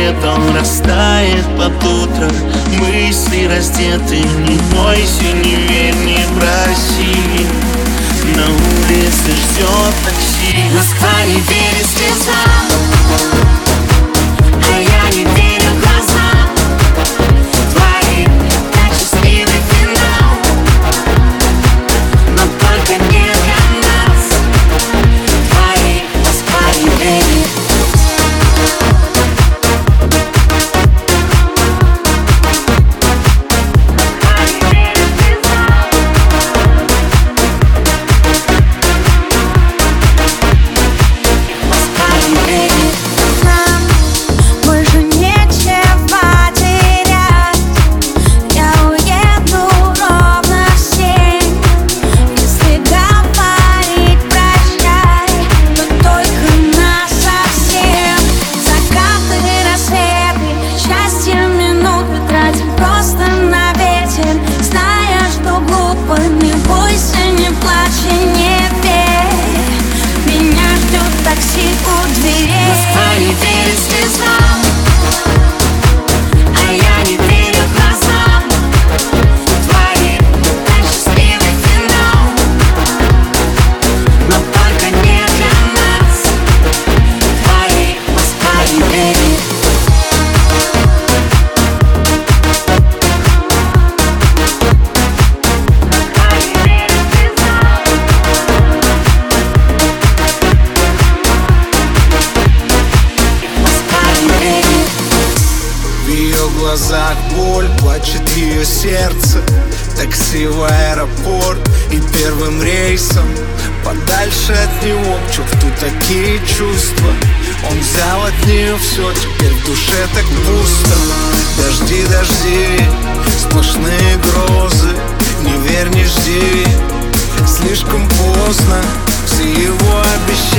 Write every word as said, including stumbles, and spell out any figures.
бетон растает под утро. Мысли раздеты, не бойся, не верь, не проси. На улице ждет такси. Москва не верит слезам, а я не верю глазам твоим. Так счастливый финал, но только не для нас. Твои Москва не верит. Не бойся, не плачь и не верь, меня ждет такси у дверей. Москва не верит слезам, а я не верю глазам твоим. Так счастливый финал, но только не для нас. Твои Москва не верит. В глазах боль, плачет ее сердце. Такси в аэропорт и первым рейсом подальше от него, к черту такие чувства. Он взял от нее все, теперь в душе так пусто. Дожди, дожди, сплошные грозы. Не верь, не жди, слишком поздно. Все его обещания